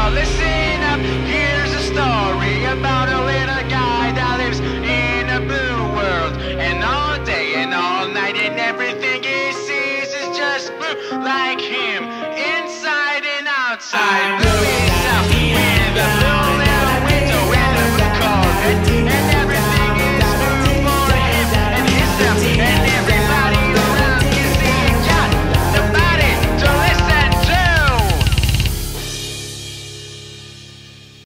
listen up. Here's a story about a little guy that lives in a blue world. And all day and all night, and everything he sees is just blue, like him, inside and outside. Blue is out with the blue.